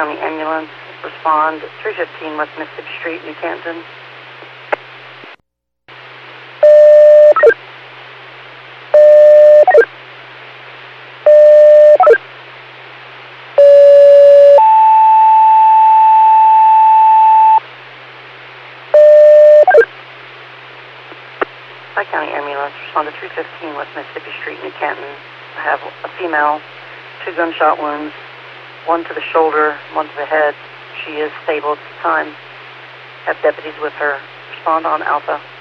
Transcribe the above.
County Ambulance, respond 315 West Mississippi Street, New Canton. County Ambulance, respond to 315 West Mississippi Street, New Canton. I have a female, 2 gunshot wounds, 1 to the shoulder, 1 to the head. She is stable at the time. Have deputies with her. Respond on Alpha.